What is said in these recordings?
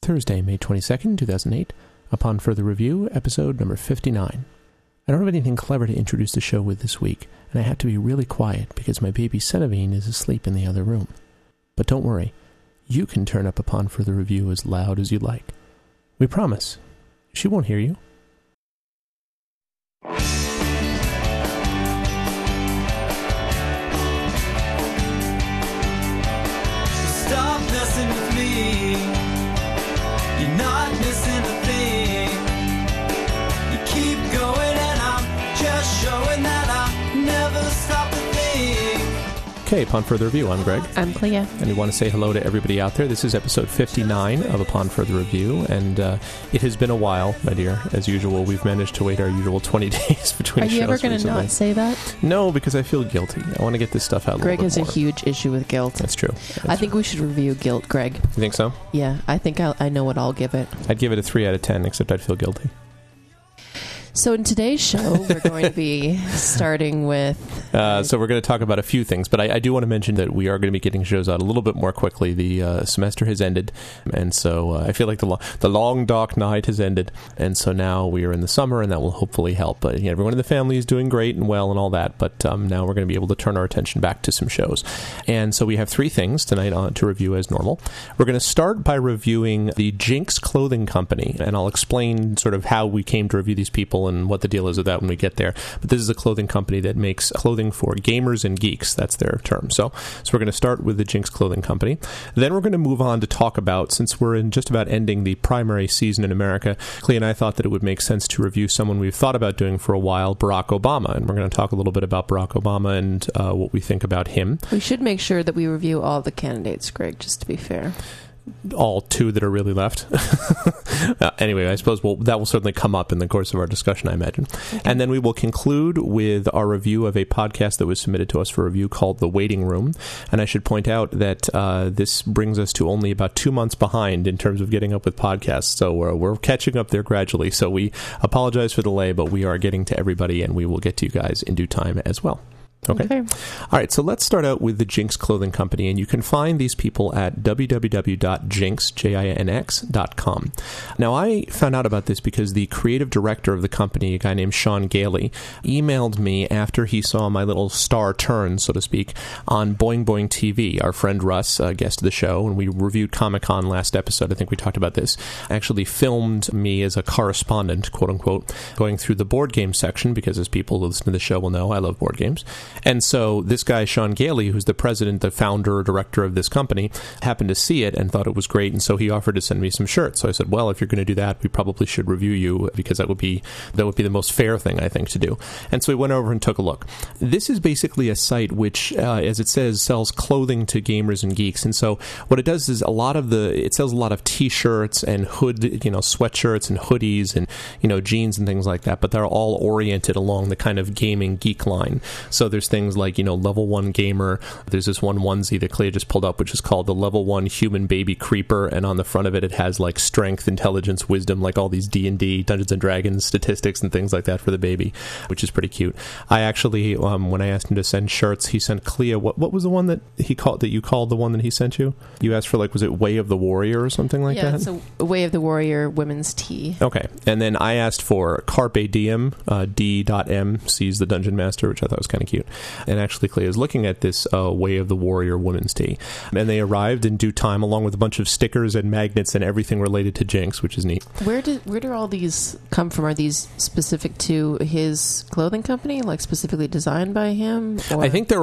Thursday, May 22nd, 2008. Upon further review, episode number 59. I don't have anything clever to introduce the show with this week, and I have to be really quiet because my baby Centavine is asleep in the other room. But don't worry, you can turn up Upon Further Review as loud as you like. We promise. She won't hear you. Stop messing with me. You're not missing a thing. You keep going and I'm just showing that I never stop to think. Okay, Upon Further Review, I'm Greg. I'm Clea. And we want to say hello to everybody out there. This is episode 59 of Upon Further Review, and it has been a while, my dear. As usual, we've managed to wait our usual 20 days between shows. Are you ever going to recently. not say that? No, because I feel guilty. I want to get this stuff out a Greg little bit has more. a huge issue with guilt. That's true. I think we should review guilt, Greg. You think so? Yeah, I think I know what I'll give it. I'd give it a 3 out of 10, except I'd feel guilty. So in today's show, we're going to be starting with... So we're going to talk about a few things, but I do want to mention that we are going to be getting shows out a little bit more quickly. The semester has ended, and so I feel like the long, dark night has ended, and so now we are in the summer, and that will hopefully help. But everyone in the family is doing great and well and all that, but now we're going to be able to turn our attention back to some shows. And so we have 3 things tonight to review as normal. We're going to start by reviewing the Jinx Clothing Company, and I'll explain sort of how we came to review these people and what the deal is with that when we get there. But this is a clothing company that makes clothing for gamers and geeks. That's their term. So we're going to start with the Jinx Clothing Company. Then we're going to move on to talk about, since we're in just about ending the primary season in America, Clea and I thought that it would make sense to review someone we've thought about doing for a while, Barack Obama. And we're going to talk a little bit about Barack Obama and what we think about him. We should make sure that we review all the candidates, Greg, just to be fair. All 2 that are really left. Anyway, I suppose that will certainly come up in the course of our discussion, I imagine. Okay. And then we will conclude with our review of a podcast that was submitted to us for review called The Waiting Room. And I should point out that this brings us to only about 2 months behind in terms of getting up with podcasts. So we're catching up there gradually. So we apologize for the delay, but we are getting to everybody, and we will get to you guys in due time as well. Okay. All right, so let's start out with the Jinx Clothing Company, and you can find these people at www.jinx.com. Now, I found out about this because the creative director of the company, a guy named Sean Gailey, emailed me after he saw my little star turn, so to speak, on Boing Boing TV. Our friend Russ, guest of the show, and we reviewed Comic-Con last episode. I think we talked about this. Actually filmed me as a correspondent, quote-unquote, going through the board game section, because as people who listen to the show will know, I love board games. And so this guy, Sean Gailey, who's the president, the founder, director of this company, happened to see it and thought it was great, and so he offered to send me some shirts. So I said, well, if you're going to do that, we probably should review you, because that would be the most fair thing, I think, to do. And so we went over and took a look. This is basically a site which, as it says, sells clothing to gamers and geeks. And so what it does is it sells a lot of T-shirts and sweatshirts and hoodies and, jeans and things like that, but they're all oriented along the kind of gaming geek line. So there's things like, level 1 gamer. There's this one onesie that Clea just pulled up, which is called the level 1 human baby creeper, and on the front of it, it has like strength, intelligence, wisdom, like all these D&D, Dungeons and Dragons statistics and things like that for the baby, which is pretty cute. I actually, when I asked him to send shirts, he sent Clea, what was the one that you called the one that he sent you? You asked for, was it Way of the Warrior or something like that? Yeah, it's a Way of the Warrior women's tee. Okay, and then I asked for Carpe Diem, D.M, C's the Dungeon Master, which I thought was kind of cute. And actually, Clea is looking at this Way of the Warrior women's tee. And they arrived in due time, along with a bunch of stickers and magnets and everything related to Jinx, which is neat. Where do all these come from? Are these specific to his clothing company, specifically designed by him? Or? I think not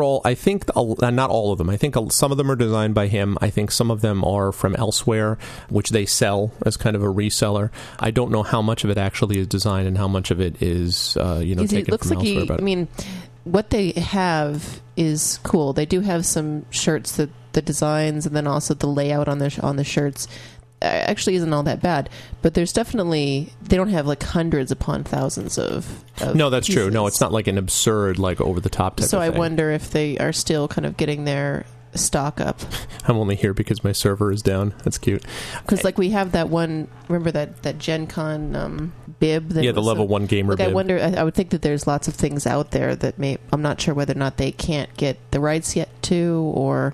all of them. I think some of them are designed by him. I think some of them are from elsewhere, which they sell as kind of a reseller. I don't know how much of it actually is designed and how much of it is, taken from elsewhere. What they have is cool. They do have some shirts that the designs and then also the layout on the shirts actually isn't all that bad. But there's definitely, they don't have hundreds upon thousands of No, that's pieces. true. No, it's not like an absurd, over the top type of thing. So I wonder if they are still kind of getting their stock up. I'm only here because my server is down. That's cute. Because we have that one, remember that Gen Con bib? The level 1 gamer bib. I wonder, I would think that there's lots of things out there that I'm not sure whether or not they can't get the rights yet to, or... Right.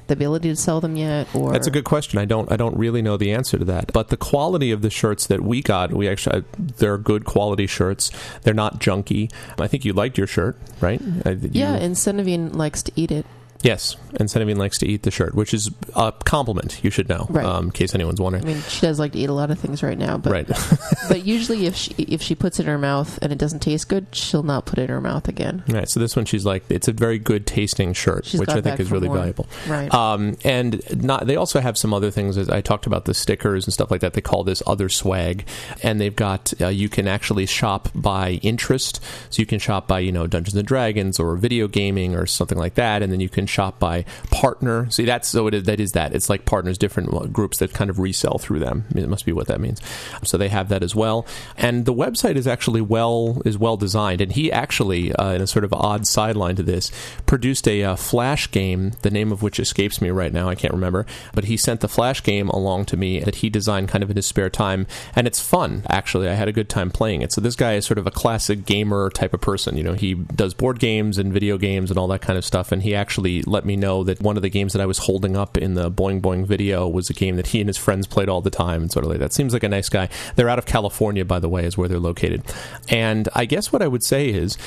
the ability to sell them yet? Or That's a good question. I don't really know the answer to that. But the quality of the shirts that we got, they're good quality shirts. They're not junky. I think you liked your shirt, right? Yeah, and Centivine likes to eat it. Yes, and Centivine likes to eat the shirt, which is a compliment, you should know, right. In case anyone's wondering. I mean, she does like to eat a lot of things right now, but right. but usually if she puts it in her mouth and it doesn't taste good, she'll not put it in her mouth again. Right, so this one she's like, it's a very good tasting shirt, which I think is really valuable. Right. And they also have some other things, as I talked about the stickers and stuff like that. They call this other swag, and they've got, you can actually shop by interest, so you can shop by, Dungeons and Dragons or video gaming or something like that, and then you can shop by partner. See, that is. It's like partners, different groups that kind of resell through them. I mean, it must be what that means. So they have that as well. And the website is actually well designed. And he actually, in a sort of odd sideline to this, produced a Flash game, the name of which escapes me right now. I can't remember. But he sent the Flash game along to me that he designed kind of in his spare time. And it's fun, actually. I had a good time playing it. So this guy is sort of a classic gamer type of person. He does board games and video games and all that kind of stuff. And he actually let me know that one of the games that I was holding up in the Boing Boing video was a game that he and his friends played all the time and sort of like that. Seems like a nice guy. They're out of California, by the way, is where they're located. And I guess what I would say is,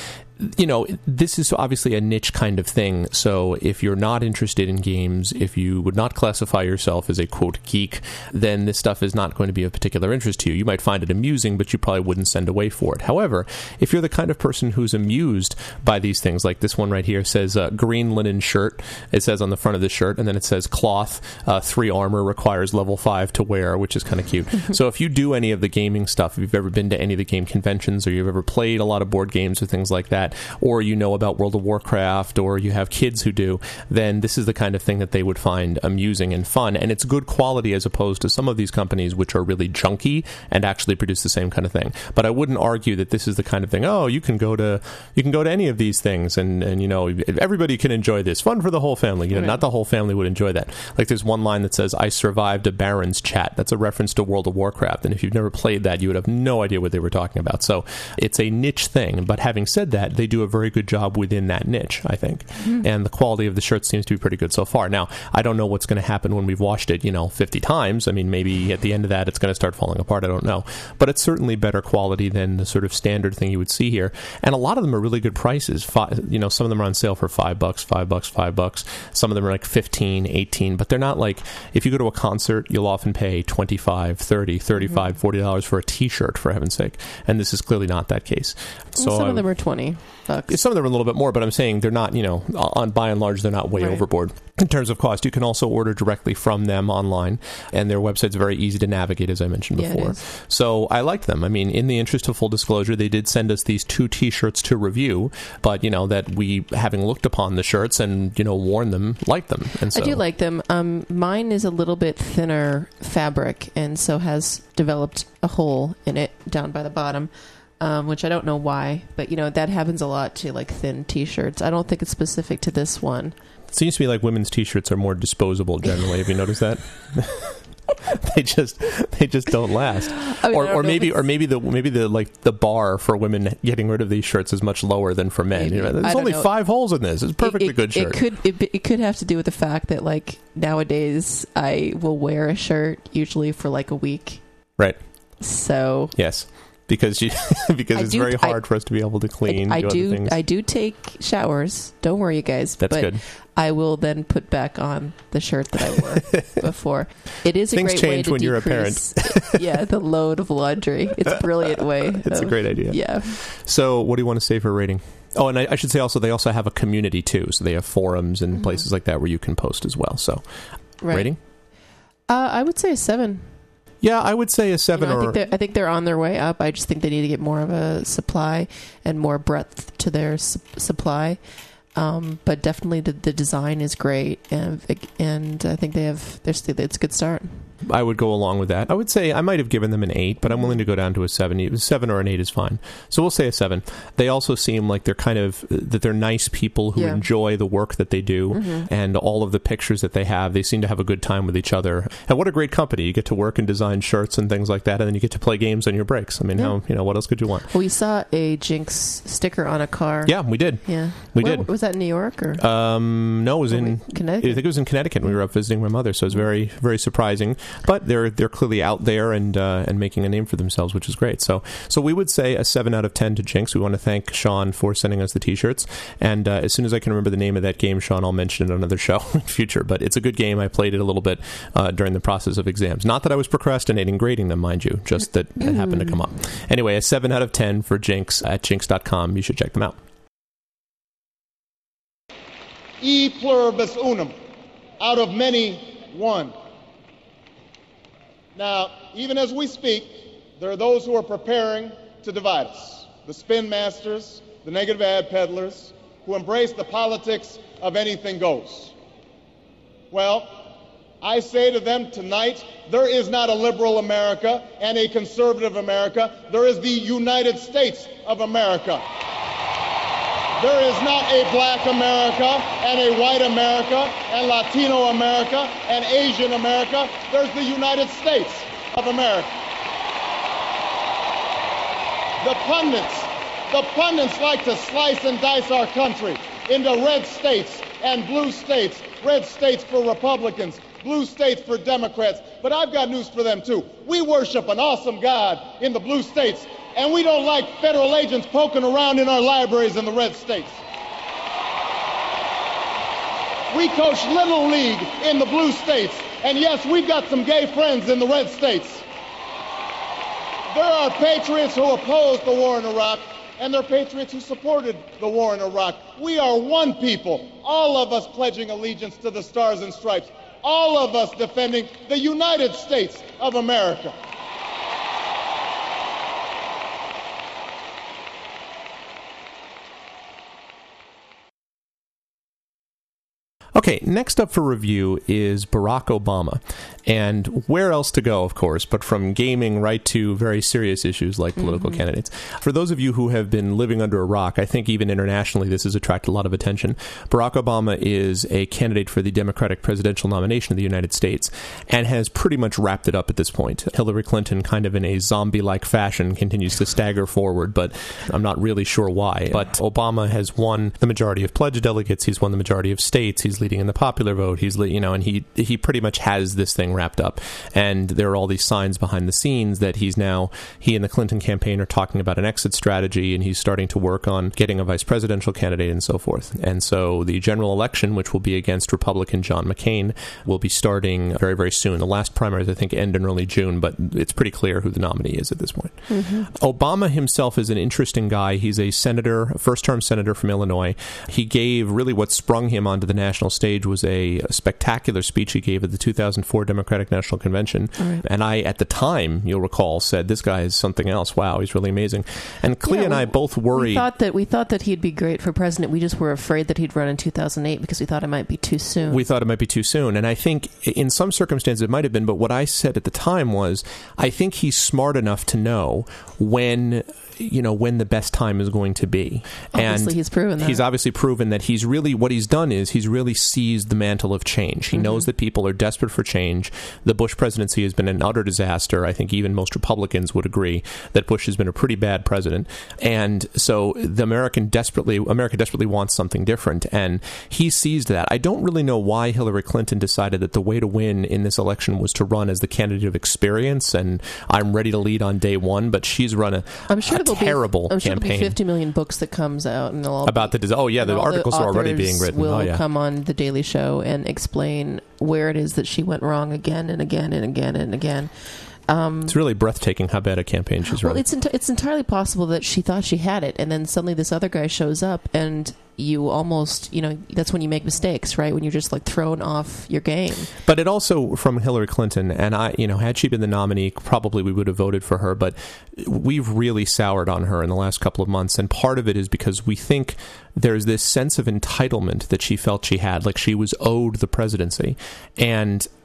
this is obviously a niche kind of thing. So if you're not interested in games, if you would not classify yourself as a, quote, geek, then this stuff is not going to be of particular interest to you. You might find it amusing, but you probably wouldn't send away for it. However, if you're the kind of person who's amused by these things, like this one right here says green linen shirt, it says on the front of the shirt, and then it says cloth, 3 armor, requires level 5 to wear, which is kind of cute. So if you do any of the gaming stuff, if you've ever been to any of the game conventions, or you've ever played a lot of board games or things like that, or about World of Warcraft, or you have kids who do, then this is the kind of thing that they would find amusing and fun, and it's good quality as opposed to some of these companies which are really junky and actually produce the same kind of thing. But I wouldn't argue that this is the kind of thing, you can go to any of these things, and everybody can enjoy this. Fun for the whole family. Not the whole family would enjoy that. Like there's one line that says, "I survived a Baron's chat." That's a reference to World of Warcraft, and if you've never played that, you would have no idea what they were talking about. So it's a niche thing, but having said that, they do a very good job within that niche, I think. Mm-hmm. And the quality of the shirt seems to be pretty good so far. Now, I don't know what's going to happen when we've washed it, 50 times. I mean, maybe at the end of that, it's going to start falling apart. I don't know. But it's certainly better quality than the sort of standard thing you would see here. And a lot of them are really good prices. Some of them are on sale for $5. Some of them are like 15, 18, but they're not like, if you go to a concert, you'll often pay $25, $30, $35, $40 for a t-shirt, for heaven's sake. And this is clearly not that case. So some of them are $20. Some of them are a little bit more, but I'm saying they're not, by and large, they're not way overboard. In terms of cost, you can also order directly from them online, and their website's very easy to navigate, as I mentioned before. So I liked them. I mean, in the interest of full disclosure, they did send us these 2 t-shirts to review, but, that we, having looked upon the shirts and, worn them, liked them. And so, I do like them. Mine is a little bit thinner fabric, and so has developed a hole in it down by the bottom. Which I don't know why, but that happens a lot to like thin t-shirts. I don't think it's specific to this one. It seems to me like women's t-shirts are more disposable generally. Have you noticed that? they just don't last. I mean, or maybe the bar for women getting rid of these shirts is much lower than for men. There's only 5 holes in this. It's a perfectly good shirt. It could have to do with the fact that like nowadays I will wear a shirt usually for like a week. Right. So yes. Because it's very hard for us to be able to clean. I do take showers. Don't worry, you guys. That's good. I will then put back on the shirt that I wore before. It is a great way to change when you're a parent. The load of laundry. It's a brilliant way. It's a great idea. Yeah. So, what do you want to say for rating? Oh, and I should say also they also have a community too. So they have forums and places like that where you can post as well. So, rating? I would say a 7. Yeah, I would say a 7 I think they're on their way up. I just think they need to get more of a supply and more breadth to their supply. But definitely the design is great, and I think it's a good start. I would go along with that. I would say I might have given them an 8, but I'm willing to go down to a 7. 7 or an 8 is fine. So we'll say a 7. They also seem like they're that they're nice people who enjoy the work that they do, and all of the pictures that they have. They seem to have a good time with each other. And what a great company. You get to work and design shirts and things like that, and then you get to play games on your breaks. I mean, what else could you want? Well, we saw a Jinx sticker on a car. Yeah, we did. Yeah. We did. Was that in New York? Or? No, it was in Connecticut. I think it was in Connecticut. We were up visiting my mother, so it was very, very surprising. But they're clearly out there and making a name for themselves, which is great. So we would say a 7 out of 10 to Jinx. We want to thank Sean for sending us the T-shirts. And as soon as I can remember the name of that game, Sean, I'll mention it on another show in the future. But it's a good game. I played it a little bit during the process of exams. Not that I was procrastinating grading them, mind you, just that it happened to come up. Anyway, a 7 out of 10 for Jinx at jinx.com. You should check them out. E pluribus unum, out of many, one. Now, even as we speak, there are those who are preparing to divide us. The spin masters, the negative ad peddlers, who embrace the politics of anything goes. Well, I say to them tonight, there is not a liberal America and a conservative America. There is the United States of America. There is not a black America and a white America and Latino America and Asian America. There's the United States of America. The pundits like to slice and dice our country into red states and blue states. Red states for Republicans, blue states for Democrats. But I've got news for them too. We worship an awesome God in the blue states, and we don't like federal agents poking around in our libraries in the red states. We coach Little League in the blue states, and yes, we've got some gay friends in the red states. There are patriots who opposed the war in Iraq, and there are patriots who supported the war in Iraq. We are one people, all of us pledging allegiance to the Stars and Stripes, all of us defending the United States of America. Okay, next up for review is Barack Obama. And where else to go, of course, but from gaming right to very serious issues like political candidates. For those of you who have been living under a rock, I think even internationally this has attracted a lot of attention. Barack Obama is a candidate for the Democratic presidential nomination of the United States and has pretty much wrapped it up at this point. Hillary Clinton, kind of in a zombie-like fashion, continues to stagger forward, but I'm not really sure why. But Obama has won the majority of pledged delegates. He's won the majority of states. He's leading in the popular vote. And he pretty much has this thing wrapped up. And there are all these signs behind the scenes that he and the Clinton campaign are talking about an exit strategy, and he's starting to work on getting a vice presidential candidate and so forth. And so the general election, which will be against Republican John McCain, will be starting very, very soon. The last primaries, I think, end in early June, but it's pretty clear who the nominee is at this point. Obama himself is an interesting guy. He's a senator, a first-term senator from Illinois. He gave really what sprung him onto the national stage was a spectacular speech he gave at the 2004 Democratic National Convention. Right. And I, at the time, you'll recall, said, this guy is something else. Wow, he's really amazing. And Clea and I both worried. We thought that he'd be great for president. We just were afraid that he'd run in 2008 because we thought it might be too soon. We thought it might be too soon. And I think in some circumstances it might have been, but what I said at the time was, I think he's smart enough to know when the best time is going to be. Obviously, he's proven that. He's obviously proven that what he's done is he's really seized the mantle of change. He knows that people are desperate for change. The Bush presidency has been an utter disaster. I think even most Republicans would agree that Bush has been a pretty bad president. And so America desperately wants something different. And he seized that. I don't really know why Hillary Clinton decided that the way to win in this election was to run as the candidate of experience, and I'm ready to lead on day one, but she's run a terrible campaign. I'm sure there'll be 50 million books that comes out, and they'll all about the articles are already being written. Will come on the Daily Show and explain where it is that she went wrong again and again and again and again. It's really breathtaking how bad a campaign she's run. Well, it's entirely possible that she thought she had it, and then suddenly this other guy shows up, and you almost, that's when you make mistakes, right? When you're just like thrown off your game. But it also, from Hillary Clinton, and I, had she been the nominee, probably we would have voted for her, but we've really soured on her in the last couple of months, and part of it is because we think there's this sense of entitlement that she felt she had, like she was owed the presidency. And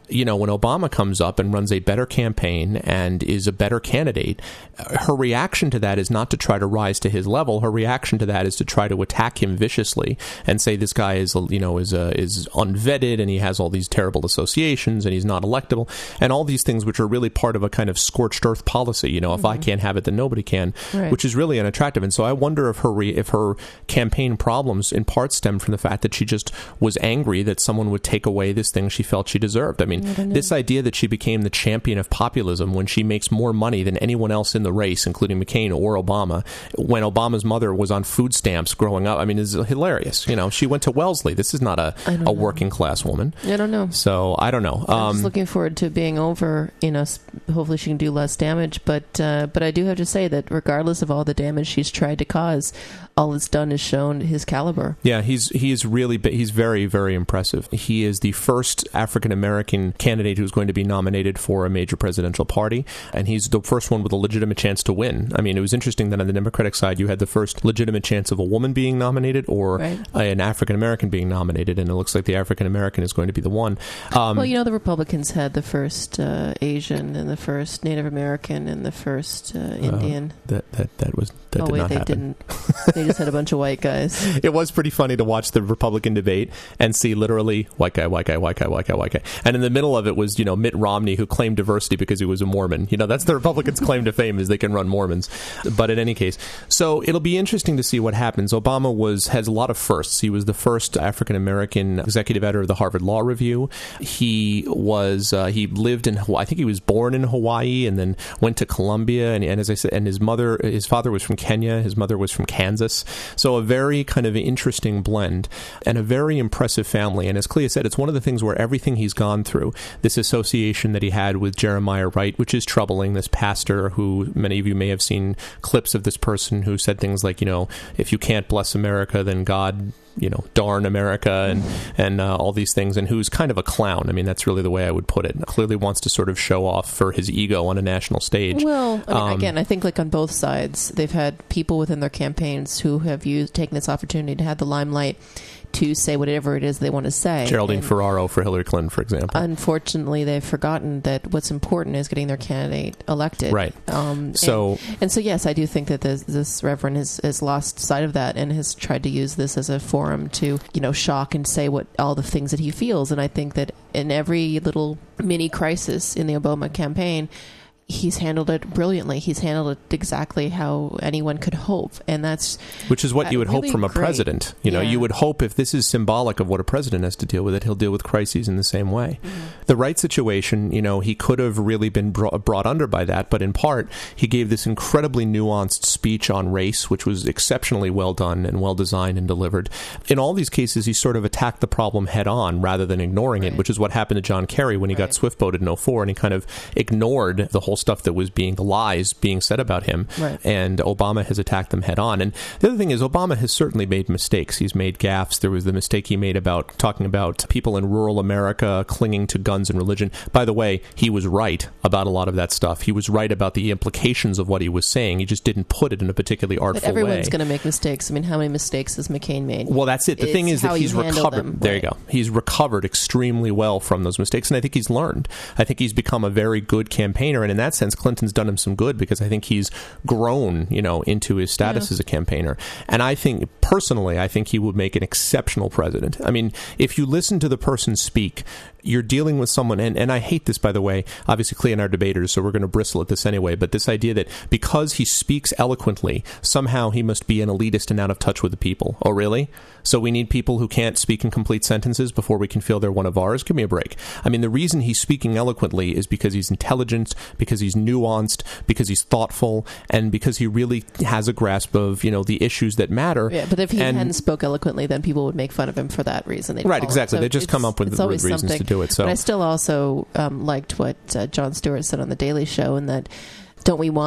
when Obama comes up and runs a better campaign and is a better candidate, her reaction to that is not to try to rise to his level. Her reaction to that is to try to attack him viciously and say this guy is unvetted and he has all these terrible associations and he's not electable and all these things which are really part of a kind of scorched earth policy. If I can't have it, then nobody can, right. Which is really unattractive. And so I wonder if her campaign problems in part stem from the fact that she just was angry that someone would take away this thing she felt she deserved. I mean, this idea that she became the champion of populism when she makes more money than anyone else in the race, including McCain or Obama, when Obama's mother was on food stamps growing up, I mean, is hilarious. She went to Wellesley. This is not a working class woman. I don't know. So I don't know. I'm just looking forward to being over. Hopefully she can do less damage. But I do have to say that regardless of all the damage she's tried to cause, all it's done is shown his caliber. Yeah, he's very, very impressive. He is the first African American candidate who's going to be nominated for a major presidential party, and he's the first one with a legitimate chance to win. I mean, it was interesting that on the Democratic side, you had the first legitimate chance of a woman being nominated or an African American being nominated, and it looks like the African American is going to be the one. The Republicans had the first Asian and the first Native American and the first Indian. That did not happen. Didn't. They just had a bunch of white guys. It was pretty funny to watch the Republican debate and see literally white guy. And in the middle of it was, Mitt Romney, who claimed diversity because he was a Mormon. That's the Republicans' claim to fame, is they can run Mormons. But in any case, so it'll be interesting to see what happens. Obama has a lot of firsts. He was the first African-American executive editor of the Harvard Law Review. He lived in Hawaii. I think he was born in Hawaii and then went to Columbia. And as I said, and his father was from Kenya. His mother was from Kansas. So a very kind of interesting blend and a very impressive family. And as Clea said, it's one of the things where everything he's gone through, this association that he had with Jeremiah Wright, which is troubling, this pastor who many of you may have seen clips of this person who said things like, if you can't bless America, then God, darn America and all these things, and who's kind of a clown. I mean, that's really the way I would put it. Clearly wants to sort of show off for his ego on a national stage. Well, again, I think on both sides, they've had people within their campaigns who have taken this opportunity to have the limelight to say whatever it is they want to say. Geraldine Ferraro for Hillary Clinton, for example. Unfortunately, they've forgotten that what's important is getting their candidate elected. Right. So yes, I do think that this reverend has lost sight of that and has tried to use this as a forum to, shock and say all the things that he feels. And I think that in every little mini crisis in the Obama campaign, he's handled it brilliantly. He's handled it exactly how anyone could hope, and which is what you would really hope from a great. President. You would hope if this is symbolic of what a president has to deal with, he'll deal with crises in the same way. Mm-hmm. The Wright situation, he could have really been brought under by that, but in part, he gave this incredibly nuanced speech on race, which was exceptionally well done and well designed and delivered. In all these cases, he sort of attacked the problem head on rather than ignoring it, which is what happened to John Kerry when he got Swift voted in 2004, and he kind of ignored the whole stuff that was the lies being said about him, and Obama has attacked them head on. And the other thing is, Obama has certainly made mistakes. He's made gaffes. There was the mistake he made about talking about people in rural America clinging to guns and religion. By the way, he was right about a lot of that stuff. He was right about the implications of what he was saying. He just didn't put it in a particularly artful way. But everyone's going to make mistakes. I mean, how many mistakes has McCain made? Well, that's it. The thing is that he's recovered. There you go. He's recovered extremely well from those mistakes, and I think he's learned. I think he's become a very good campaigner, and in that sense, Clinton's done him some good because I think he's grown, into his status as a campaigner. And I think, personally, he would make an exceptional president. I mean, if you listen to the person speak, you're dealing with someone, and I hate this, by the way. Obviously, Clea and I are debaters, so we're going to bristle at this anyway, but this idea that because he speaks eloquently, somehow he must be an elitist and out of touch with the people. Oh, really? So we need people who can't speak in complete sentences before we can feel they're one of ours? Give me a break. I mean, the reason he's speaking eloquently is because he's intelligent, because he's nuanced, because he's thoughtful, and because he really has a grasp of, the issues that matter. Yeah, but if he hadn't spoke eloquently, then people would make fun of him for that reason. Right, exactly. So they just come up with reasons to do it. So. But I still also liked what Jon Stewart said on The Daily Show, and that don't we want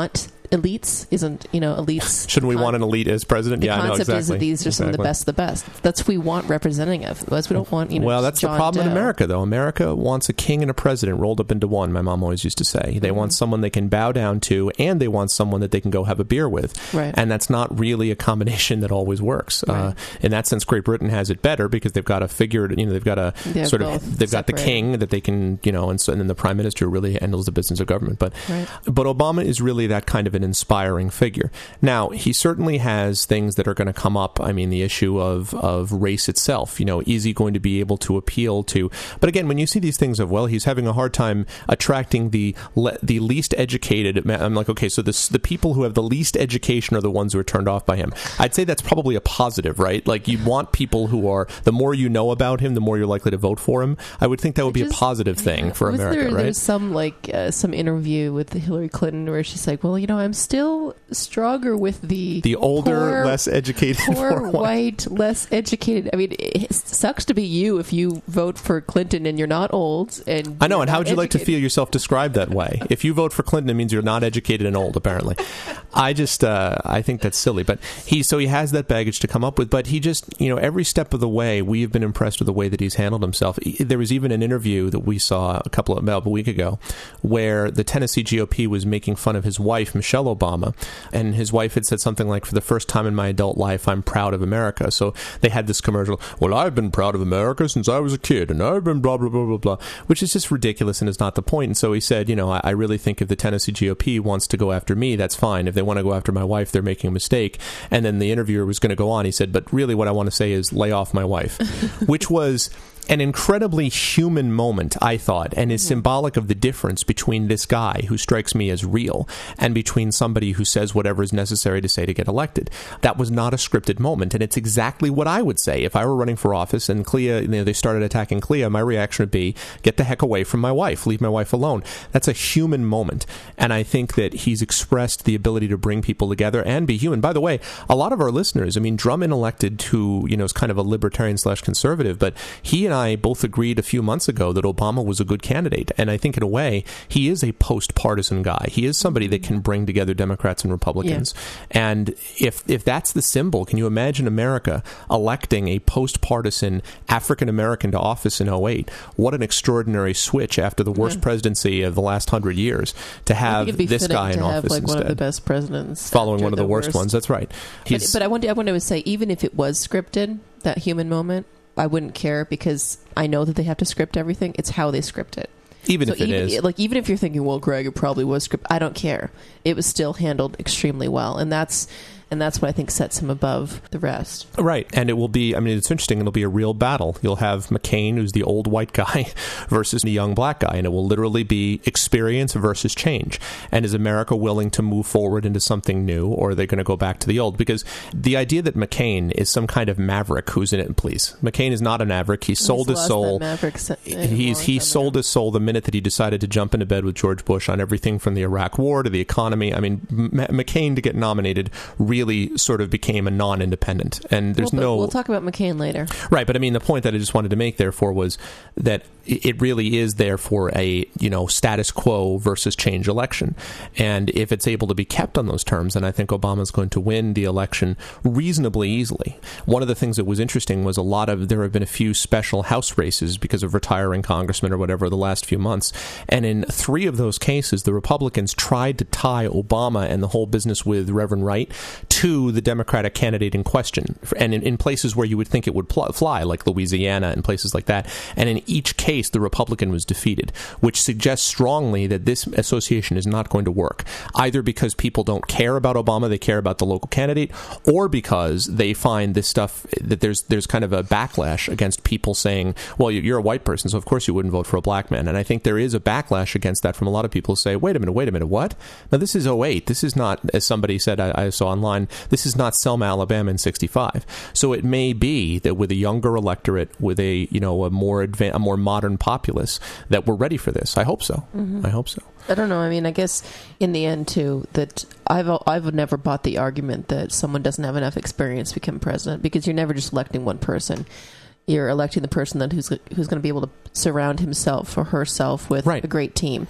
elites isn't, elites. Shouldn't we want an elite as president? The I know, concept exactly. is that these are some of the best of the best. That's what we want representing of. We don't want, Well, that's John the problem Doe. in America, though. America wants a king and a president rolled up into one, my mom always used to say. They want someone they can bow down to, and they want someone that they can go have a beer with. Right. And that's not really a combination that always works. Right. In that sense, Great Britain has it better because they've got a figure, they've got a They have sort both of, they've got the separate. king that they can, and then the prime minister really handles the business of government. But Obama is really that kind of an inspiring figure. Now, he certainly has things that are going to come up. I mean, the issue of race itself. Is he going to be able to appeal to? But again, when you see these things of, well, he's having a hard time attracting the least educated. I'm like, okay, so the people who have the least education are the ones who are turned off by him. I'd say that's probably a positive, right? Like, you want people who are, the more you know about him, the more you're likely to vote for him. I would think that would be a positive thing for America, right? There's some interview with Hillary Clinton where she's like, well, I'm still stronger with the older, poor, less educated, poor white, less educated. I mean, it sucks to be you if you vote for Clinton and you're not old. And I know. And how would would you like to feel yourself described that way? If you vote for Clinton, it means you're not educated and old, apparently. I think that's silly. But he has that baggage to come up with. But he just, every step of the way, we have been impressed with the way that he's handled himself. There was even an interview that we saw about a week ago where the Tennessee GOP was making fun of his wife, Michelle Obama. And his wife had said something like, for the first time in my adult life, I'm proud of America. So they had this commercial, well, I've been proud of America since I was a kid, and I've been blah, blah, blah, blah, blah, which is just ridiculous and is not the point. And so he said, I really think if the Tennessee GOP wants to go after me, that's fine. If they want to go after my wife, they're making a mistake. And then the interviewer was going to go on. He said, but really what I want to say is lay off my wife, which was an incredibly human moment, I thought, and is symbolic of the difference between this guy who strikes me as real and between somebody who says whatever is necessary to say to get elected. That was not a scripted moment, and it's exactly what I would say if I were running for office and Clea, they started attacking Clea. My reaction would be, get the heck away from my wife, leave my wife alone. That's a human moment, and I think that he's expressed the ability to bring people together and be human. By the way, a lot of our listeners, Drummond elected to, is kind of a libertarian/conservative, but he and I both agreed a few months ago that Obama was a good candidate. And I think in a way, he is a post-partisan guy. He is somebody that can bring together Democrats and Republicans. Yeah. And if that's the symbol, can you imagine America electing a post-partisan African-American to office in 2008? What an extraordinary switch after the worst presidency of the last 100 years to have this guy in office like instead. One of the best presidents. Following one of the worst ones. That's right. But I want to say, even if it was scripted, that human moment, I wouldn't care because I know that they have to script everything. It's how they script it. Even if it is. Even if you're thinking, well, Greg, it probably was scripted. I don't care. It was still handled extremely well. And that's what I think sets him above the rest. Right. And it will be, it's interesting, it'll be a real battle. You'll have McCain, who's the old white guy, versus the young black guy. And it will literally be experience versus change. And is America willing to move forward into something new, or are they going to go back to the old? Because the idea that McCain is some kind of maverick who's in it, please. McCain is not a maverick. He sold his soul. He sold his soul the minute that he decided to jump into bed with George Bush on everything from the Iraq War to the economy. McCain, to get nominated, really sort of became a non-independent, and we'll talk about McCain later. Right, but the point that I just wanted to make therefore was that it really is therefore a status quo versus change election, and if it's able to be kept on those terms, then I think Obama's going to win the election reasonably easily. One of the things that was interesting was there have been a few special House races because of retiring congressmen or whatever the last few months, and in 3 of those cases the Republicans tried to tie Obama and the whole business with Reverend Wright to the Democratic candidate in question, and in places where you would think it would fly, like Louisiana and places like that. And in each case, the Republican was defeated, which suggests strongly that this association is not going to work, either because people don't care about Obama, they care about the local candidate, or because they find this stuff, that there's kind of a backlash against people saying, well, you're a white person, so of course you wouldn't vote for a black man. And I think there is a backlash against that from a lot of people who say, wait a minute, what? Now, this is 2008. This is not, as somebody said I saw online, this is not Selma, Alabama in 65. So it may be that with a younger electorate, with a more modern populace, that we're ready for this. I hope so. Mm-hmm. I hope so. I don't know. I guess in the end too, that I've never bought the argument that someone doesn't have enough experience to become president, because you're never just electing one person. You're electing the person who's going to be able to surround himself or herself with a great team.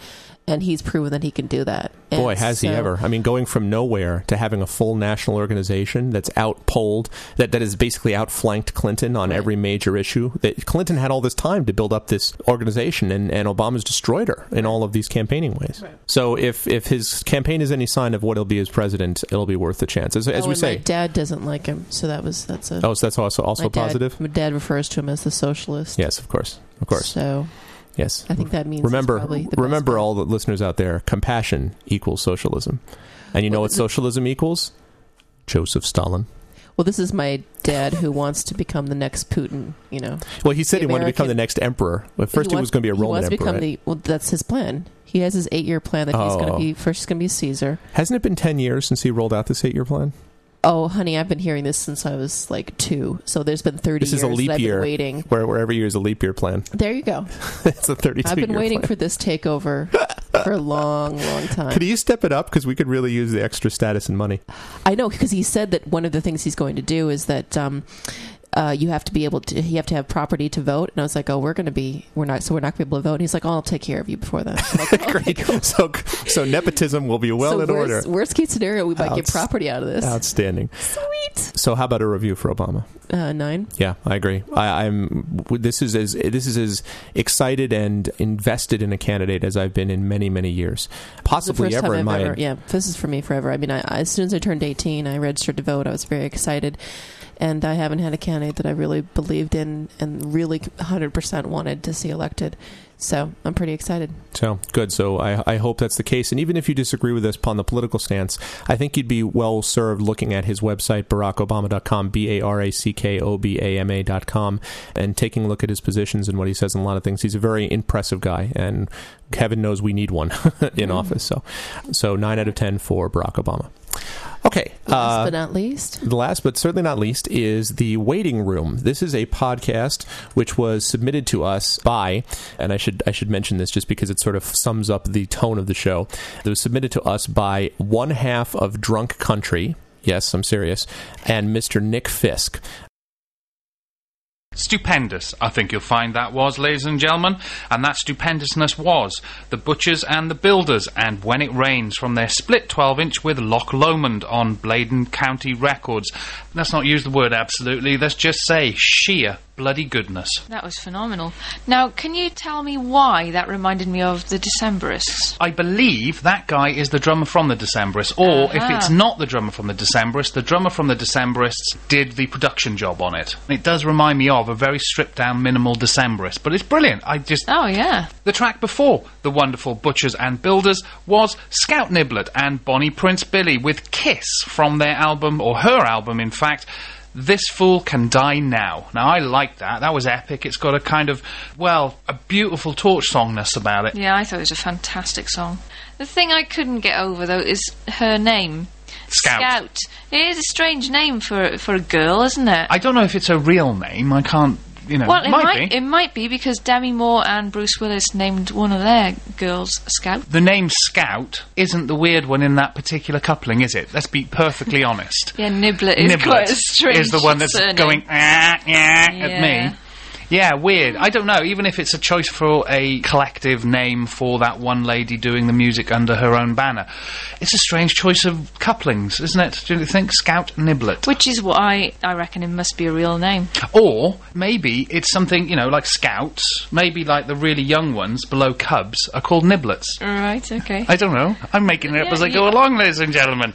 and he's proven that he can do that. And Boy, has he ever. I mean, going from nowhere to having a full national organization that's outpolled, that is basically outflanked Clinton on every major issue. That Clinton had all this time to build up this organization, and Obama's destroyed her in all of these campaigning ways. Right. So if his campaign is any sign of what he'll be as president, it'll be worth the chance. As we say. My dad doesn't like him, so that's a... Oh, so that's also positive? My dad refers to him as the socialist. Yes, of course. So... Yes. I think that means remember all the listeners out there, compassion equals socialism. And you know what socialism equals? Joseph Stalin. Well, this is my dad who wants to become the next Putin, you know. Well, he said he wanted to become the next emperor. But first he was going to be a Roman emperor. Well, that's his plan. He has his 8-year plan that he's going to be, first he's going to be Caesar. Hasn't it been 10 years since he rolled out this 8-year plan? Oh, honey, I've been hearing this since I was like 2. So there's been 30 years. This is a leap year. Waiting. Where every year is a leap year plan. There you go. It's a 32-year I've been waiting plan. for this takeover for a long, long time. Could you step it up? Because we could really use the extra status and money. I know, because he said that one of the things he's going to do is that you have to be able to. You have to have property to vote. And I was like, we're not going to be able to vote. And he's like, I'll take care of you before that. Like, Great. Cool. So nepotism will be in order. Worst case scenario, we might get property out of this. Outstanding. Sweet. So how about a review for Obama? 9. Yeah, I agree. This is as excited and invested in a candidate as I've been in many, many years, possibly ever in my. Yeah, this is for me forever. I mean, as soon as I turned 18, I registered to vote. I was very excited. And I haven't had a candidate that I really believed in and really 100% wanted to see elected. So I'm pretty excited. So, good. So I hope that's the case. And even if you disagree with us upon the political stance, I think you'd be well served looking at his website, BarackObama.com, BarackObama.com, and taking a look at his positions and what he says on a lot of things. He's a very impressive guy, and heaven knows we need one in office. So 9 out of 10 for Barack Obama. Okay. Last but not least. The last but certainly not least is The Waiting Room. This is a podcast which was submitted to us by, and I should mention this just because it sort of sums up the tone of the show. It was submitted to us by one half of Drunk Country. Yes, I'm serious. And Mr. Nick Fisk. Stupendous, I think you'll find that was, ladies and gentlemen, and that stupendousness was The Butchers and the Builders and When It Rains from their split 12-inch with Loch Lomond on Bladen County Records. Let's not use the word absolutely, let's just say sheer bloody goodness. That was phenomenal. Now, can you tell me why that reminded me of the Decemberists? I believe that guy is the drummer from the Decemberists, or if it's not the drummer from the Decemberists, the drummer from the Decemberists did the production job on it. It does remind me of a very stripped-down, minimal Decemberist, but it's brilliant. Oh, yeah. The track before the wonderful Butchers and Builders was Scout Niblet and Bonnie Prince Billy with Kiss from their album, or her album, in fact, This Fool Can Die Now. Now, I like that. That was epic. It's got a kind of, a beautiful torch songness about it. Yeah, I thought it was a fantastic song. The thing I couldn't get over, though, is her name. Scout. It is a strange name for a girl, isn't it? I don't know if it's a real name. I can't, Well, it might be. It might be, because Demi Moore and Bruce Willis named one of their girls Scout. The name Scout isn't the weird one in that particular coupling, is it? Let's be perfectly honest. Yeah, Niblet is quite a strange is the one that's surname. going at me. Yeah, weird. I don't know, even if it's a choice for a collective name for that one lady doing the music under her own banner. It's a strange choice of couplings, isn't it? Do you think? Scout Niblet. Which is what I reckon it must be a real name. Or maybe it's something, like Scouts. Maybe like the really young ones below Cubs are called Niblets. Right, okay. I don't know. I'm making it up as I go along, ladies and gentlemen.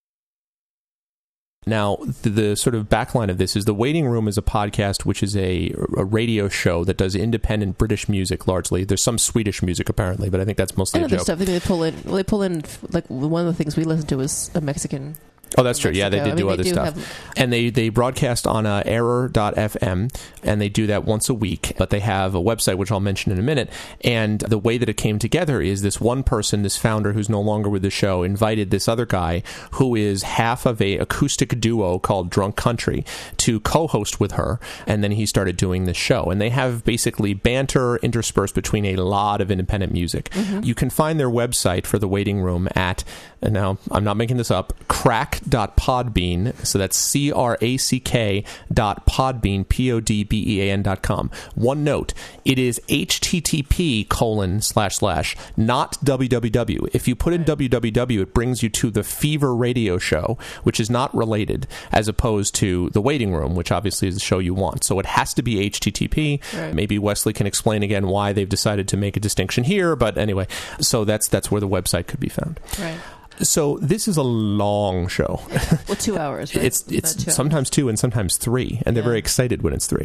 Now, the sort of backline of this is The Waiting Room is a podcast which is a radio show that does independent British music largely. There's some Swedish music apparently, but I think that's mostly a joke. Stuff they pull in. Well, they pull in, like, one of the things we listened to was a Mexican. Oh, that's true. Yeah, they did do other stuff. And they broadcast on Error.fm, and they do that once a week. But they have a website, which I'll mention in a minute. And the way that it came together is this one person, this founder who's no longer with the show, invited this other guy who is half of a acoustic duo called Drunk Country to co-host with her. And then he started doing this show. And they have basically banter interspersed between a lot of independent music. Mm-hmm. You can find their website for The Waiting Room at, and now I'm not making this up, crack crack.podbean, so that's crack.podbean, podbean.com. One note, it is http:// not www. If you put in www, it brings you to the Fever radio show, which is not related, as opposed to the Waiting Room, which obviously is the show you want. So it has to be HTTP. Right. Maybe Wesley can explain again why they've decided to make a distinction here, but anyway, so that's where the website could be found. Right. So this is a long show. Well, 2 hours, right? It's About 2 sometimes 2 and sometimes 3, and they're very excited when it's 3.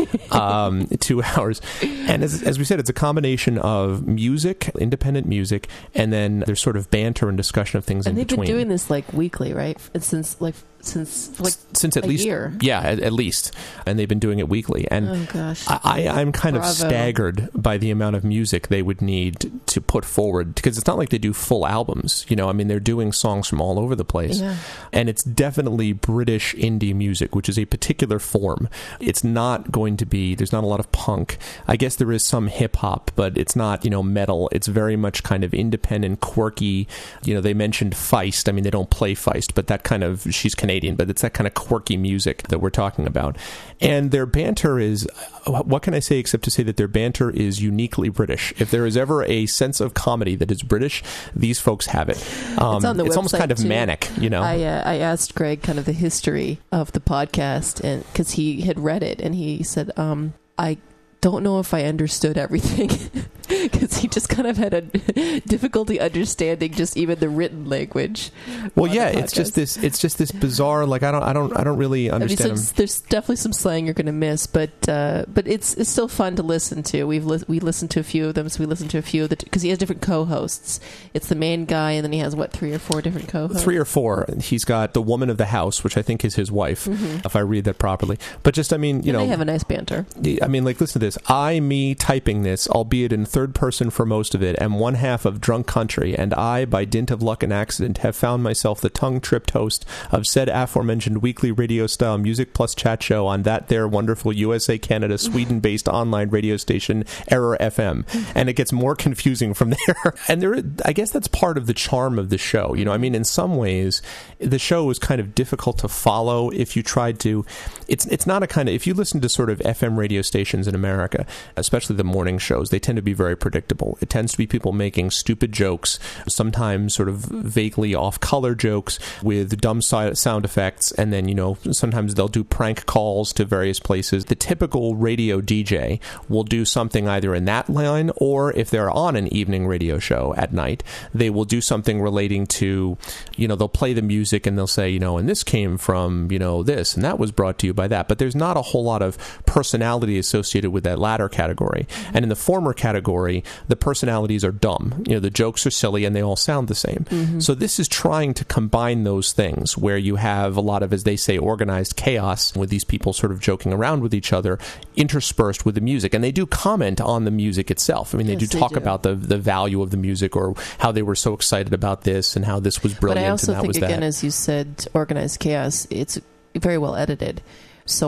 2 hours. And as we said, it's a combination of music, independent music, and then there's sort of banter and discussion of things in between. And they've been doing this like weekly, right? Since at least year. Yeah, at least. And they've been doing it weekly. And oh gosh, I'm kind Bravo. of staggered by the amount of music they would need to put forward, because it's not like they do full albums. You know, I mean, they're doing songs from all over the place. Yeah. And it's definitely British indie music, which is a particular form. It's not going to be, there's not a lot of punk. I guess there is some hip hop, but it's not, metal. It's very much kind of independent, quirky. They mentioned Feist. I mean, they don't play Feist, but that kind of, she's Canadian, but it's that kind of quirky music that we're talking about. And their banter is, what can I say except to say that their banter is uniquely British. If there is ever a sense of comedy that is British, these folks have it. It's on the it's website almost kind of too. manic, I asked Greg kind of the history of the podcast, and because he had read it, and he said, I don't know if I understood everything, because he just kind of had a difficulty understanding just even the written language. Well, yeah, it's just this bizarre, like I don't really understand. I mean, so there's definitely some slang you're going to miss, but it's still fun to listen to. We listened to a few of them, so we listened to a few of the, because he has different co-hosts. It's the main guy, and then he has 3 or 4 different co-hosts. 3 or 4. He's got the woman of the house, which I think is his wife, if I read that properly. But just, I mean, they have a nice banter. I mean, like, listen to this. Me typing this, albeit in third person for most of it, am one half of Drunk Country, and I, by dint of luck and accident, have found myself the tongue-tripped host of said aforementioned weekly radio-style music plus chat show on that there wonderful USA, Canada, Sweden-based online radio station, Error FM. And it gets more confusing from there. And I guess that's part of the charm of the show. I mean, in some ways, the show is kind of difficult to follow if you tried to. It's not a kind of, if you listen to sort of FM radio stations in America, especially the morning shows, they tend to be very predictable. It tends to be people making stupid jokes, sometimes sort of vaguely off-color jokes with dumb sound effects, and then, sometimes they'll do prank calls to various places. The typical radio DJ will do something either in that line, or if they're on an evening radio show at night, they will do something relating to, they'll play the music and they'll say, and this came from, this, and that was brought to you by that. But there's not a whole lot of personality associated with that latter category. And in the former category, the personalities are dumb. The jokes are silly and they all sound the same. So this is trying to combine those things where you have a lot of, as they say, organized chaos with these people sort of joking around with each other, interspersed with the music. And they do comment on the music itself. I mean, they do talk about the value of the music, or how they were so excited about this and how this was brilliant. But I also and that think, was again, that. as you said, organized chaos, it's very well edited. So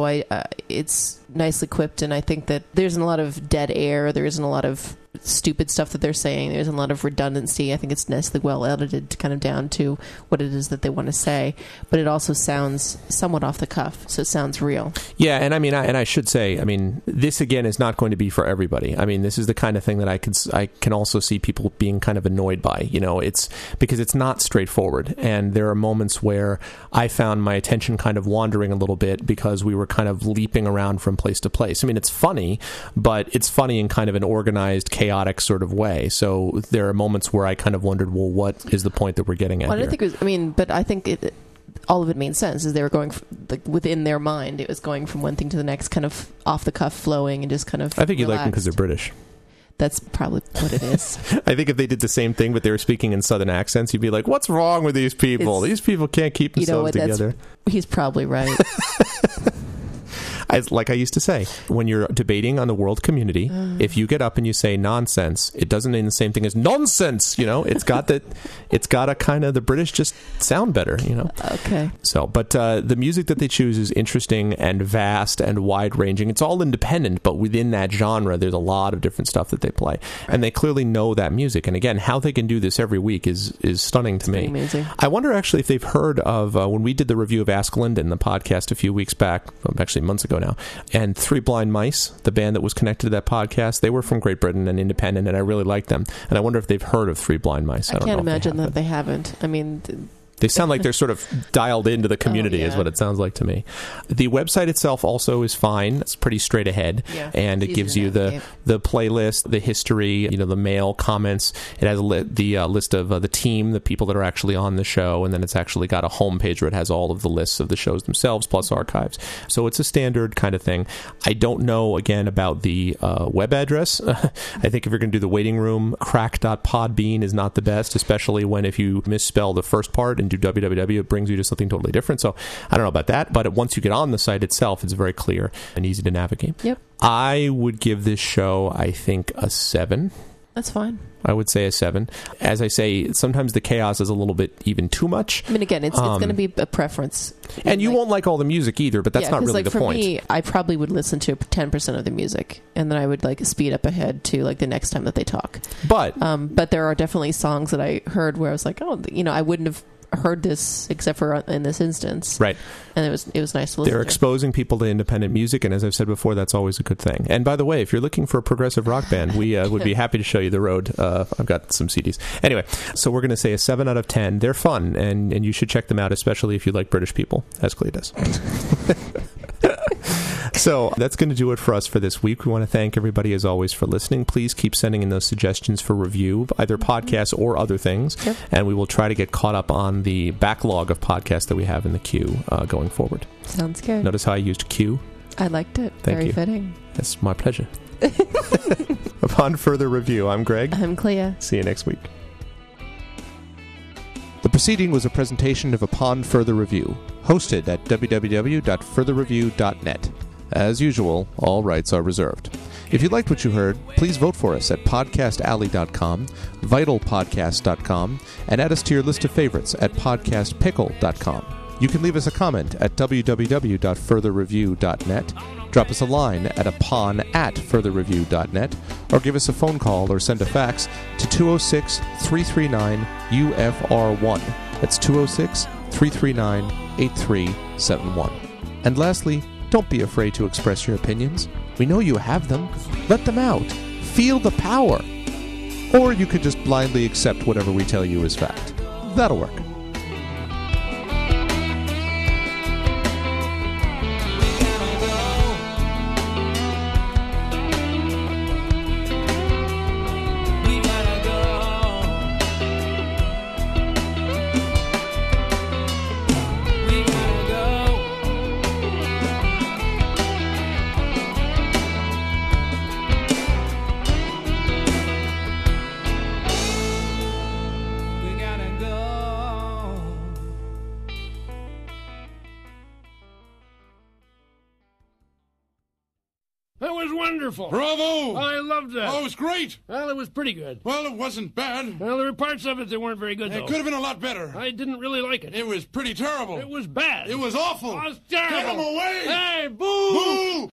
it's nicely equipped, and I think that there isn't a lot of dead air. There isn't a lot of stupid stuff that they're saying. There isn't a lot of redundancy. I think it's nicely well edited to kind of down to what it is that they want to say. But it also sounds somewhat off the cuff, so it sounds real. Yeah, and I mean, I should say, I mean, this again is not going to be for everybody. I mean, this is the kind of thing that I can also see people being kind of annoyed by. It's because it's not straightforward, and there are moments where I found my attention kind of wandering a little bit because we were kind of leaping around from place to place. I mean, it's funny, but it's funny in kind of an organized, chaotic sort of way. So there are moments where I kind of wondered, well, what is the point that we're getting at Well, I here? don't think it was, but I think all of it made sense, as they were going within their mind. It was going from one thing to the next, kind of off the cuff, flowing, and just kind of. I think you like them relaxed. because they're British. That's probably what it is. I think if they did the same thing, but they were speaking in Southern accents, you'd be like, what's wrong with these people? These people can't keep themselves together. He's probably right. Like I used to say, when you're debating on the world community, if you get up and you say nonsense, it doesn't mean the same thing as nonsense. It's got a kind of, the British just sound better. Okay. So, but the music that they choose is interesting and vast and wide ranging. It's all independent, but within that genre, there's a lot of different stuff that they play, and they clearly know that music. And again, how they can do this every week is stunning to me. Amazing. I wonder actually if they've heard of when we did the review of Ask Lyndon, the podcast a few weeks back, actually months ago now, and Three Blind Mice, the band that was connected to that podcast, they were from Great Britain and independent, and I really liked them. And I wonder if they've heard of Three Blind Mice. I can't imagine that they haven't. I mean, they sound like they're sort of dialed into the community, is what it sounds like to me. The website itself also is fine. It's pretty straight ahead, and it gives you the playlist, the history, the mail, comments. It has the list of the team, the people that are actually on the show, and then it's actually got a homepage where it has all of the lists of the shows themselves, plus archives. So it's a standard kind of thing. I don't know, again, about the web address. I think if you're going to do the waiting room, crack.podbean is not the best, especially when if you misspell the first part and do www, it brings you to something totally different. So I don't know about that, but once you get on the site itself, it's very clear and easy to navigate. Yep. I would give this show, I think, a 7. That's fine. I would say a 7. As I say, sometimes the chaos is a little bit even too much. I mean, again, it's going to be a preference. And you won't like all the music either, but that's not really the point. For me, I probably would listen to 10% of the music, and then I would speed up ahead to the next time that they talk. But there are definitely songs that I heard where I was like, oh, I wouldn't have heard this except for in this instance, right? And it was nice to listen. They're exposing people to independent music, and as I've said before, that's always a good thing. And by the way, if you're looking for a progressive rock band, we would be happy to show you the road. I've got some CDs. Anyway, so we're going to say a 7 out of 10. They're fun, and you should check them out, especially if you like British people, as Clea does. So that's going to do it for us for this week. We want to thank everybody, as always, for listening. Please keep sending in those suggestions for review, either podcasts or other things, and we will try to get caught up on the backlog of podcasts that we have in the queue going forward. Sounds good. Notice how I used queue? I liked it. Thank Very you. fitting. It's my pleasure. Upon further review, I'm Greg. I'm Clea. See you next week. The proceeding was a presentation of Upon Further Review, hosted at www.furtherreview.net. As usual, all rights are reserved. If you liked what you heard, please vote for us at podcastalley.com, vitalpodcast.com, and add us to your list of favorites at podcastpickle.com. You can leave us a comment at www.furtherreview.net, drop us a line at upon@furtherreview.net, or give us a phone call or send a fax to 206-339-UFR1. That's 206-339-8371. And lastly, don't be afraid to express your opinions. We know you have them. Let them out. Feel the power. Or you could just blindly accept whatever we tell you is fact. That'll work. That was wonderful. Bravo! I loved that. Oh, it was great. Well, it was pretty good. Well, it wasn't bad. Well, there were parts of it that weren't very good, though. It could have been a lot better. I didn't really like it. It was pretty terrible. It was bad. It was awful. It was terrible. Get him away! Hey, boo! Boo!